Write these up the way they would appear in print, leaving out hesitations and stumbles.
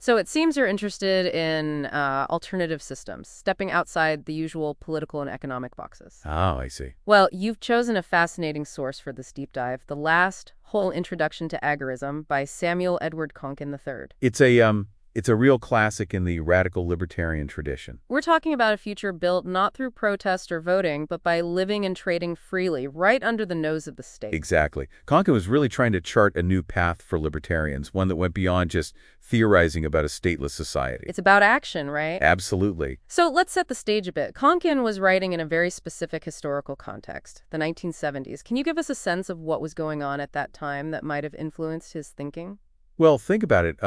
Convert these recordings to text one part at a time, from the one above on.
So it seems you're interested in alternative systems, stepping outside the usual political and economic boxes. Oh, I see. Well, you've chosen a fascinating source for this deep dive, The Last Whole Introduction to Agorism by Samuel Edward Konkin III. It's a real classic in the radical libertarian tradition. We're talking about a future built not through protest or voting, but by living and trading freely, right under the nose of the state. Exactly. Konkin was really trying to chart a new path for libertarians, one that went beyond just theorizing about a stateless society. It's about action, right? Absolutely. So let's set the stage a bit. Konkin was writing in a very specific historical context, the 1970s. Can you give us a sense of what was going on at that time that might have influenced his thinking? Well, think about it.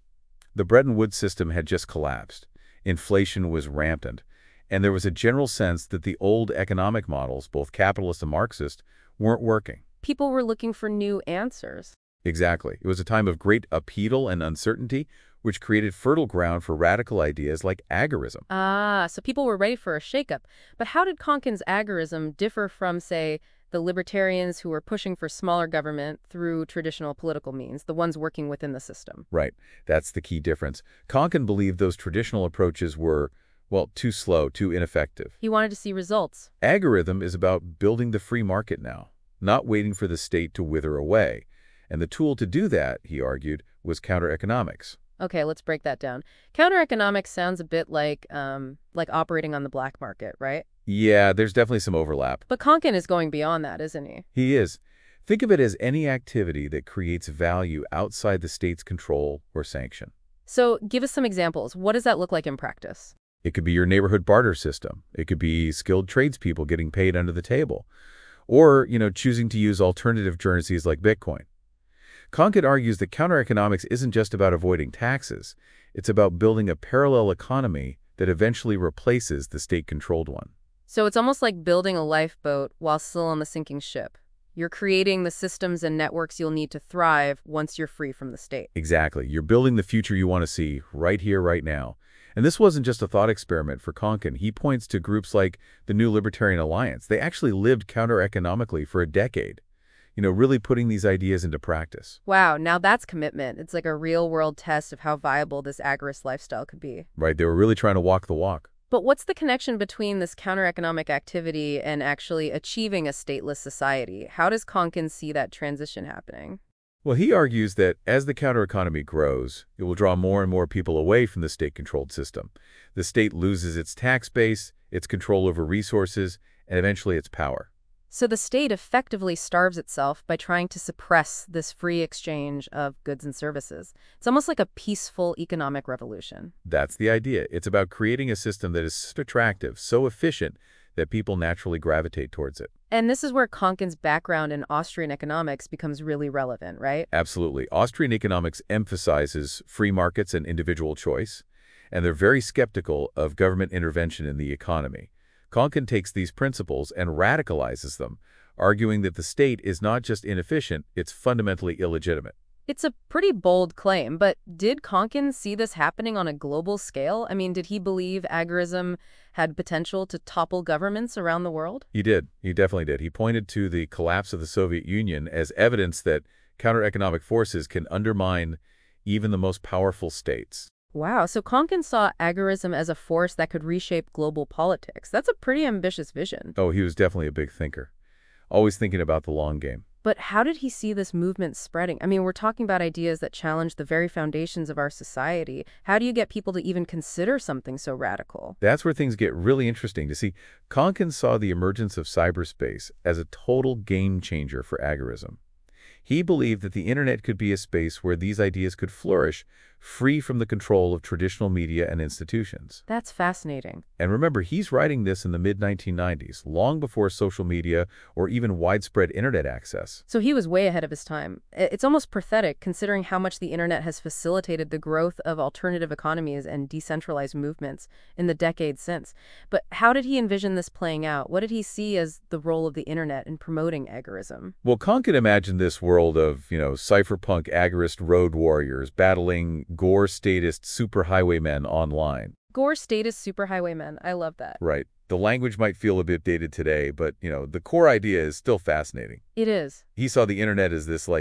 The Bretton Woods system had just collapsed. Inflation was rampant. And there was a general sense that the old economic models, both capitalist and Marxist, weren't working. People were looking for new answers. Exactly. It was a time of great upheaval and uncertainty, which created fertile ground for radical ideas like agorism. Ah, so people were ready for a shakeup. But how did Konkin's agorism differ from, say, the libertarians who were pushing for smaller government through traditional political means, the ones working within the system? Right. That's the key difference. Konkin believed those traditional approaches were, well, too slow, too ineffective. He wanted to see results. Agorism is about building the free market now, not waiting for the state to wither away. And the tool to do that, he argued, was counter-economics. Okay, let's break that down. Counter-economics sounds a bit like operating on the black market, right? Yeah, there's definitely some overlap. But Konkin is going beyond that, isn't he? He is. Think of it as any activity that creates value outside the state's control or sanction. So give us some examples. What does that look like in practice? It could be your neighborhood barter system. It could be skilled tradespeople getting paid under the table. Or, choosing to use alternative currencies like Bitcoin. Konkin argues that counter-economics isn't just about avoiding taxes. It's about building a parallel economy that eventually replaces the state-controlled one. So it's almost like building a lifeboat while still on the sinking ship. You're creating the systems and networks you'll need to thrive once you're free from the state. Exactly. You're building the future you want to see right here, right now. And this wasn't just a thought experiment for Konkin. He points to groups like the New Libertarian Alliance. They actually lived counter-economically for a decade, really putting these ideas into practice. Wow, now that's commitment. It's like a real-world test of how viable this agorist lifestyle could be. Right, they were really trying to walk the walk. But what's the connection between this counter-economic activity and actually achieving a stateless society? How does Konkin see that transition happening? Well, he argues that as the counter-economy grows, it will draw more and more people away from the state-controlled system. The state loses its tax base, its control over resources, and eventually its power. So the state effectively starves itself by trying to suppress this free exchange of goods and services. It's almost like a peaceful economic revolution. That's the idea. It's about creating a system that is so attractive, so efficient, that people naturally gravitate towards it. And this is where Konkin's background in Austrian economics becomes really relevant, right? Absolutely. Austrian economics emphasizes free markets and individual choice, and they're very skeptical of government intervention in the economy. Konkin takes these principles and radicalizes them, arguing that the state is not just inefficient, it's fundamentally illegitimate. It's a pretty bold claim, but did Konkin see this happening on a global scale? I mean, did he believe agorism had potential to topple governments around the world? He did. He definitely did. He pointed to the collapse of the Soviet Union as evidence that counter-economic forces can undermine even the most powerful states. Wow, so Konkin saw agorism as a force that could reshape global politics. That's a pretty ambitious vision. Oh, he was definitely a big thinker, always thinking about the long game. But how did he see this movement spreading? I mean, we're talking about ideas that challenge the very foundations of our society. How do you get people to even consider something so radical? That's where things get really interesting. To see, Konkin saw the emergence of cyberspace as a total game changer for agorism. He believed that the internet could be a space where these ideas could flourish, free from the control of traditional media and institutions. That's fascinating. And remember, he's writing this in the mid-1990s, long before social media or even widespread internet access. So he was way ahead of his time. It's almost pathetic considering how much the internet has facilitated the growth of alternative economies and decentralized movements in the decades since. But how did he envision this playing out? What did he see as the role of the internet in promoting agorism? Well, Konkin imagined this world of, cypherpunk agorist road warriors battling Gore statist superhighwaymen online. Gore statist superhighwaymen. I love that. Right. The language might feel a bit dated today, but, the core idea is still fascinating. It is. He saw the internet as this,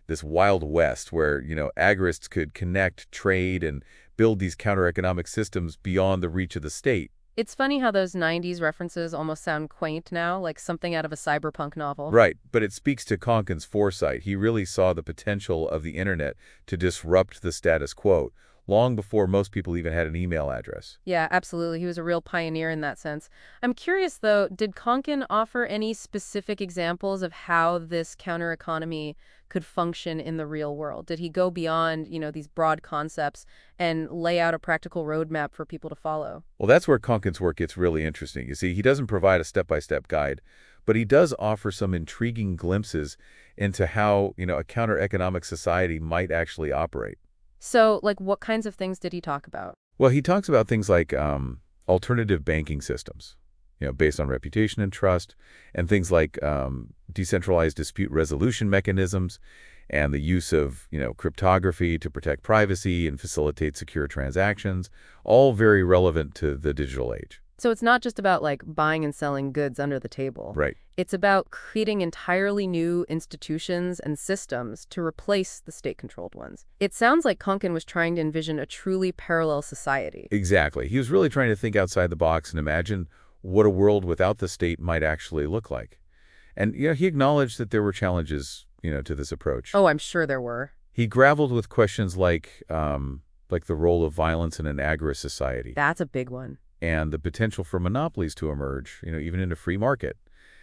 this Wild West where, agorists could connect, trade, and build these counter-economic systems beyond the reach of the state. It's funny how those 90s references almost sound quaint now, like something out of a cyberpunk novel. Right, but it speaks to Konkin's foresight. He really saw the potential of the internet to disrupt the status quo, long before most people even had an email address. Yeah, absolutely. He was a real pioneer in that sense. I'm curious, though, did Konkin offer any specific examples of how this counter economy could function in the real world? Did he go beyond, these broad concepts and lay out a practical roadmap for people to follow? Well, that's where Konkin's work gets really interesting. You see, he doesn't provide a step-by-step guide, but he does offer some intriguing glimpses into how, a counter-economic society might actually operate. So, like, what kinds of things did he talk about? Well, he talks about things like alternative banking systems, based on reputation and trust, and things like decentralized dispute resolution mechanisms and the use of, cryptography to protect privacy and facilitate secure transactions, all very relevant to the digital age. So it's not just about, like, buying and selling goods under the table. Right. It's about creating entirely new institutions and systems to replace the state-controlled ones. It sounds like Konkin was trying to envision a truly parallel society. Exactly. He was really trying to think outside the box and imagine what a world without the state might actually look like. And, he acknowledged that there were challenges, to this approach. Oh, I'm sure there were. He grappled with questions like the role of violence in an agorist society. That's a big one. And the potential for monopolies to emerge, even in a free market,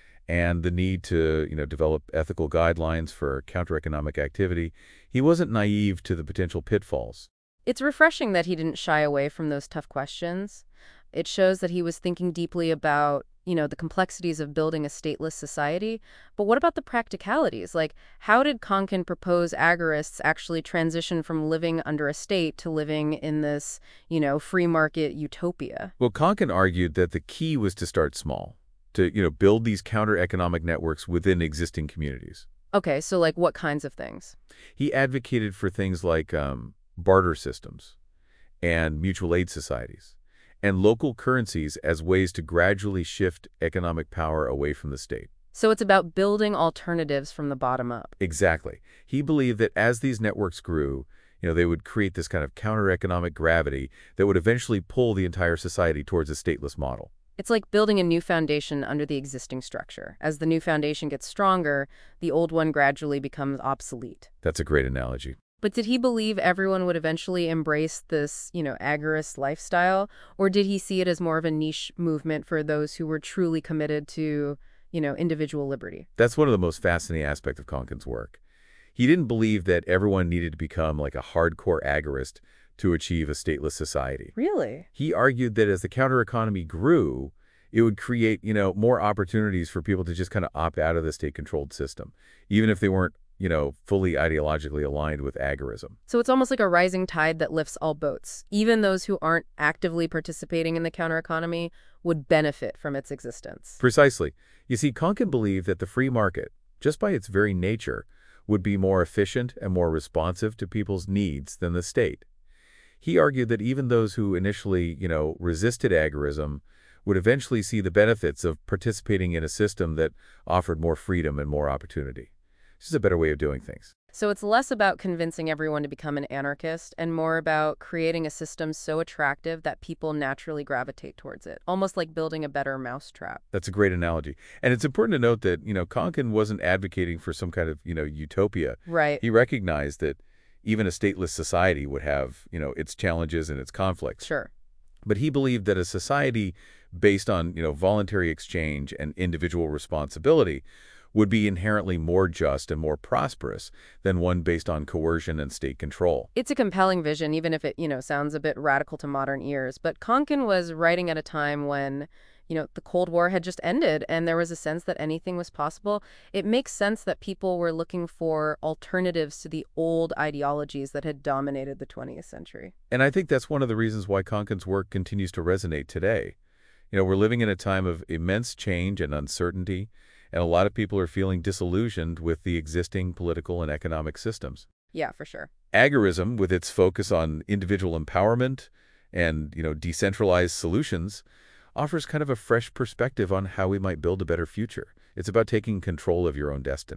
and the need to, develop ethical guidelines for counter-economic activity. He wasn't naive to the potential pitfalls. It's refreshing that he didn't shy away from those tough questions. It shows that he was thinking deeply about, the complexities of building a stateless society. But what about the practicalities? Like, how did Konkin propose agorists actually transition from living under a state to living in this, free market utopia? Well, Konkin argued that the key was to start small, to, build these counter-economic networks within existing communities. Okay, so like what kinds of things? He advocated for things like barter systems and mutual aid societies and local currencies as ways to gradually shift economic power away from the state. So it's about building alternatives from the bottom up. Exactly. He believed that as these networks grew, they would create this kind of counter-economic gravity that would eventually pull the entire society towards a stateless model. It's like building a new foundation under the existing structure. As the new foundation gets stronger, the old one gradually becomes obsolete. That's a great analogy. But did he believe everyone would eventually embrace this, agorist lifestyle? Or did he see it as more of a niche movement for those who were truly committed to, individual liberty? That's one of the most fascinating aspects of Konkin's work. He didn't believe that everyone needed to become like a hardcore agorist to achieve a stateless society. Really? He argued that as the counter-economy grew, it would create, more opportunities for people to just kind of opt out of the state-controlled system, even if they weren't, fully ideologically aligned with agorism. So it's almost like a rising tide that lifts all boats. Even those who aren't actively participating in the counter-economy would benefit from its existence. Precisely. You see, Konkin believed that the free market, just by its very nature, would be more efficient and more responsive to people's needs than the state. He argued that even those who initially, resisted agorism would eventually see the benefits of participating in a system that offered more freedom and more opportunity. This is a better way of doing things. So it's less about convincing everyone to become an anarchist and more about creating a system so attractive that people naturally gravitate towards it, almost like building a better mousetrap. That's a great analogy. And it's important to note that, Konkin wasn't advocating for some kind of, utopia. Right. He recognized that even a stateless society would have, its challenges and its conflicts. Sure. But he believed that a society based on, voluntary exchange and individual responsibility would be inherently more just and more prosperous than one based on coercion and state control. It's a compelling vision, even if it, sounds a bit radical to modern ears. But Konkin was writing at a time when, the Cold War had just ended and there was a sense that anything was possible. It makes sense that people were looking for alternatives to the old ideologies that had dominated the 20th century. And I think that's one of the reasons why Konkin's work continues to resonate today. We're living in a time of immense change and uncertainty, and a lot of people are feeling disillusioned with the existing political and economic systems. Yeah, for sure. Agorism, with its focus on individual empowerment and, decentralized solutions, offers kind of a fresh perspective on how we might build a better future. It's about taking control of your own destiny.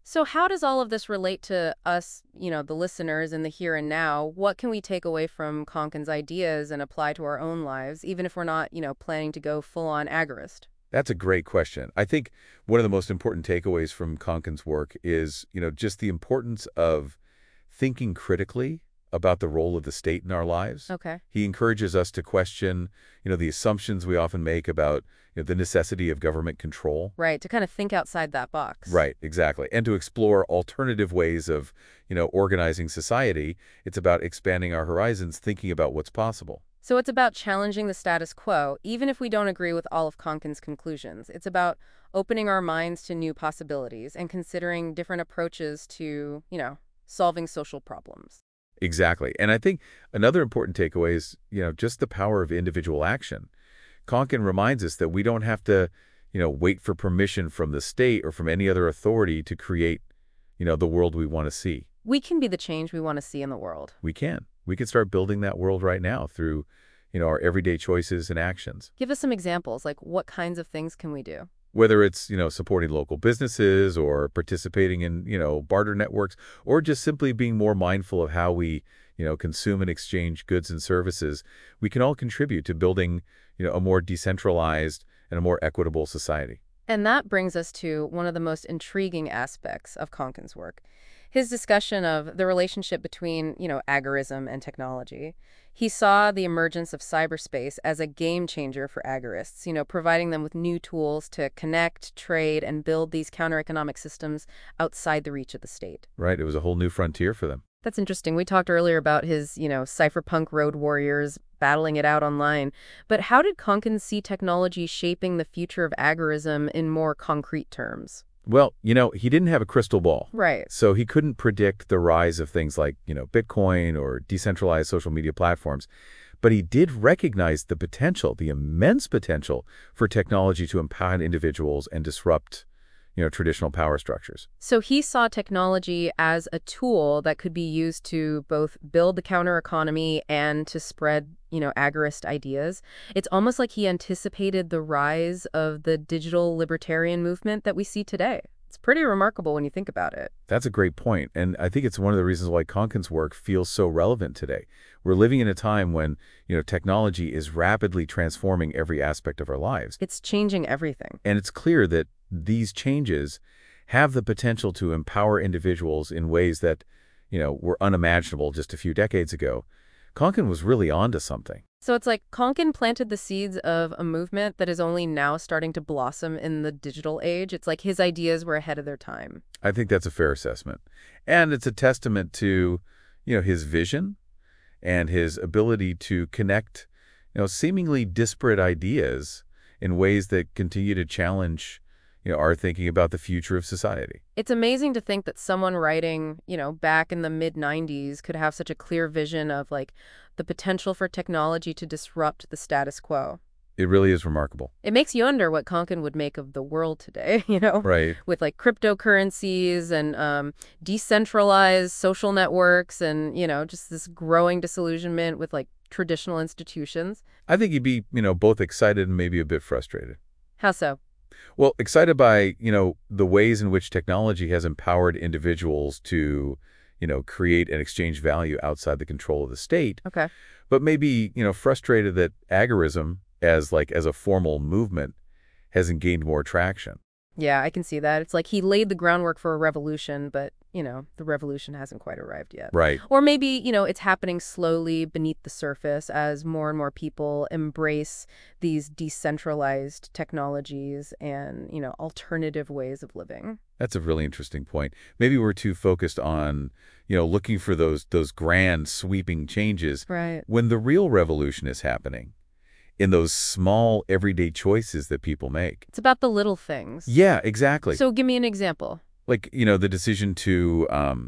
So how does all of this relate to us, the listeners in the here and now? What can we take away from Konkin's ideas and apply to our own lives, even if we're not, planning to go full-on agorist? That's a great question. I think one of the most important takeaways from Konkin's work is, just the importance of thinking critically about the role of the state in our lives. Okay. He encourages us to question, the assumptions we often make about the necessity of government control. Right, to kind of think outside that box. Right, exactly. And to explore alternative ways of, organizing society. It's about expanding our horizons, thinking about what's possible. So it's about challenging the status quo, even if we don't agree with all of Konkin's conclusions. It's about opening our minds to new possibilities and considering different approaches to, solving social problems. Exactly. And I think another important takeaway is, just the power of individual action. Konkin reminds us that we don't have to, wait for permission from the state or from any other authority to create, the world we want to see. We can be the change we want to see in the world. We can. We can start building that world right now through, our everyday choices and actions. Give us some examples, like what kinds of things can we do? Whether it's, supporting local businesses or participating in, barter networks, or just simply being more mindful of how we, consume and exchange goods and services, we can all contribute to building, a more decentralized and a more equitable society. And that brings us to one of the most intriguing aspects of Konkin's work, his discussion of the relationship between, agorism and technology. He saw the emergence of cyberspace as a game changer for agorists, providing them with new tools to connect, trade, and build these counter-economic systems outside the reach of the state. Right? It was a whole new frontier for them. That's interesting. We talked earlier about his, cypherpunk road warriors battling it out online. But how did Konkin see technology shaping the future of agorism in more concrete terms? Well, he didn't have a crystal ball. Right. So he couldn't predict the rise of things like, Bitcoin or decentralized social media platforms. But he did recognize the potential, the immense potential for technology to empower individuals and disrupt, traditional power structures. So he saw technology as a tool that could be used to both build the counter economy and to spread, agorist ideas. It's almost like he anticipated the rise of the digital libertarian movement that we see today. It's pretty remarkable when you think about it. That's a great point. And I think it's one of the reasons why Konkin's work feels so relevant today. We're living in a time when, technology is rapidly transforming every aspect of our lives. It's changing everything. And it's clear that these changes have the potential to empower individuals in ways that, were unimaginable just a few decades ago. Konkin was really onto something. So it's like Konkin planted the seeds of a movement that is only now starting to blossom in the digital age. It's like his ideas were ahead of their time. I think that's a fair assessment. And it's a testament to, his vision and his ability to connect, seemingly disparate ideas in ways that continue to challenge, our thinking about the future of society. It's amazing to think that someone writing, back in the mid-90s could have such a clear vision of, the potential for technology to disrupt the status quo. It really is remarkable. It makes you wonder what Konkin would make of the world today, Right. with cryptocurrencies and decentralized social networks and, just this growing disillusionment with traditional institutions. I think he'd be, both excited and maybe a bit frustrated. How so? Well, excited by, the ways in which technology has empowered individuals to, create and exchange value outside the control of the state. Okay. But maybe, frustrated that agorism as a formal movement hasn't gained more traction. Yeah, I can see that. It's like he laid the groundwork for a revolution, but, the revolution hasn't quite arrived yet. Right. Or maybe, it's happening slowly beneath the surface as more and more people embrace these decentralized technologies and, alternative ways of living. That's a really interesting point. Maybe we're too focused on, looking for those grand sweeping changes. Right. When the real revolution is happening in those small everyday choices that people make. It's about the little things. Yeah, exactly. So give me an example. The decision to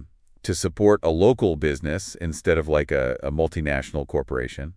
support a local business instead of a multinational corporation,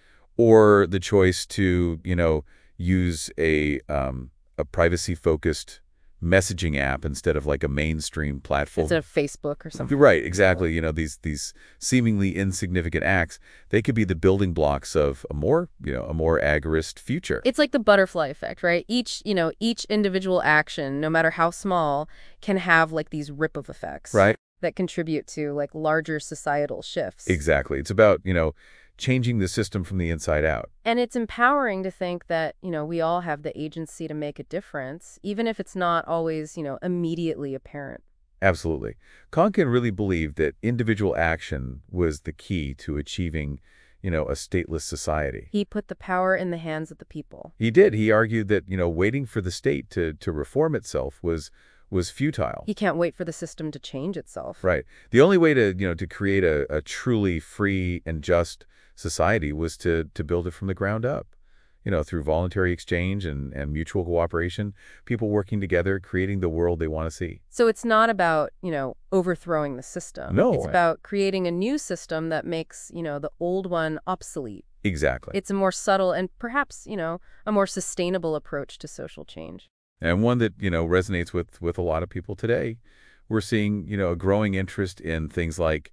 or the choice to, use a privacy-focused messaging app instead of like a mainstream platform. Instead of Facebook or something. Right, exactly. These seemingly insignificant acts, they could be the building blocks of a more agorist future. It's like the butterfly effect, right? Each individual action, no matter how small, can have like these ripple effects Right? that contribute to like larger societal shifts. Exactly. It's about, changing the system from the inside out. And it's empowering to think that, we all have the agency to make a difference, even if it's not always, immediately apparent. Absolutely. Konkin really believed that individual action was the key to achieving, a stateless society. He put the power in the hands of the people. He did. He argued that, waiting for the state to reform itself was futile. He can't wait for the system to change itself. Right. The only way to create a truly free and just society was to build it from the ground up. Through voluntary exchange and mutual cooperation, people working together, creating the world they want to see. So it's not about, overthrowing the system. No. It's about creating a new system that makes, the old one obsolete. Exactly. It's a more subtle and perhaps, a more sustainable approach to social change. And one that, resonates with a lot of people today. We're seeing, a growing interest in things like,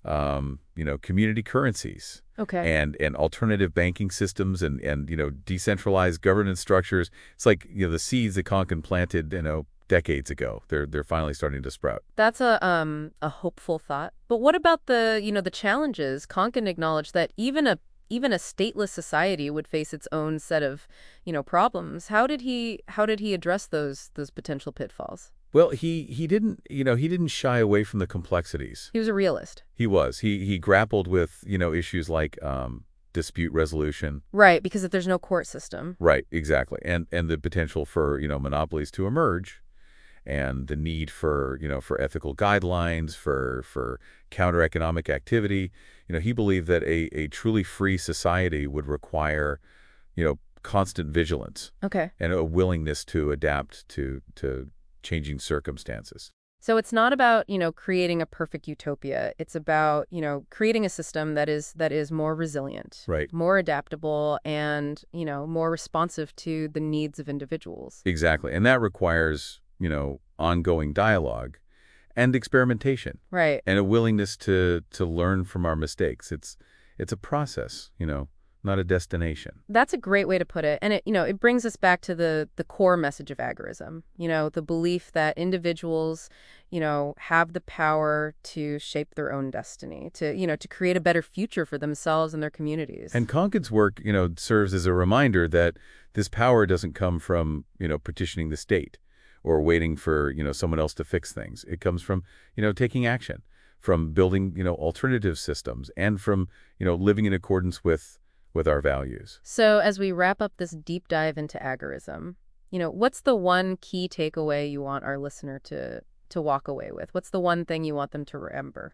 community currencies. Okay. And alternative banking systems and decentralized governance structures. It's like, the seeds that Konkin planted, decades ago. They're finally starting to sprout. That's a hopeful thought. But what about the challenges? Konkin acknowledged that even a stateless society would face its own set of, problems. How did he address those potential pitfalls? Well, he didn't shy away from the complexities. He was a realist. He was. He grappled with, issues like dispute resolution. Right, because if there's no court system. Right, exactly. And the potential for, monopolies to emerge, and the need for, for ethical guidelines, for counter-economic activity. He believed that a truly free society would require, constant vigilance. Okay. And a willingness to adapt to changing circumstances. So it's not about, creating a perfect utopia. It's about, creating a system that is more resilient, Right. more adaptable, and, more responsive to the needs of individuals. Exactly. And that requires, ongoing dialogue and experimentation. Right. And a willingness to learn from our mistakes. It's a process, not a destination. That's a great way to put it. And it brings us back to the core message of agorism, the belief that individuals, have the power to shape their own destiny, to create a better future for themselves and their communities. And Konkin's work, serves as a reminder that this power doesn't come from, petitioning the state or waiting for, someone else to fix things. It comes from, taking action, from building, alternative systems, and from, living in accordance with our values. So as we wrap up this deep dive into agorism, what's the one key takeaway you want our listener to walk away with? What's the one thing you want them to remember?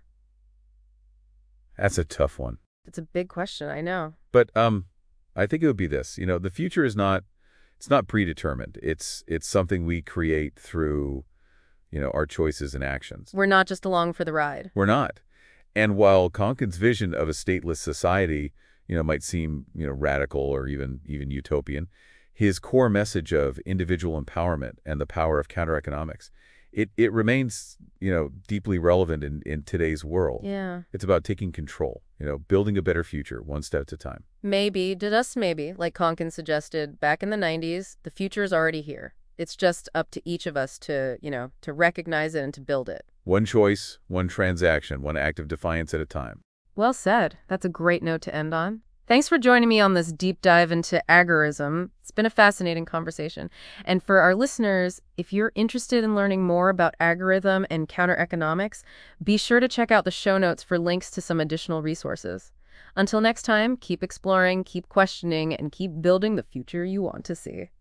That's a tough one. It's a big question, I know. But I think it would be this. The future is not predetermined. It's something we create through, our choices and actions. We're not just along for the ride. We're not. And while Konkin's vision of a stateless society, might seem, radical or even utopian, his core message of individual empowerment and the power of counter-economics, it remains, deeply relevant in today's world. Yeah. It's about taking control, building a better future one step at a time. Maybe, like Konkin suggested back in the 90s, the future is already here. It's just up to each of us to recognize it and to build it. One choice, one transaction, one act of defiance at a time. Well said. That's a great note to end on. Thanks for joining me on this deep dive into agorism. It's been a fascinating conversation. And for our listeners, if you're interested in learning more about agorism and counter-economics, be sure to check out the show notes for links to some additional resources. Until next time, keep exploring, keep questioning, and keep building the future you want to see.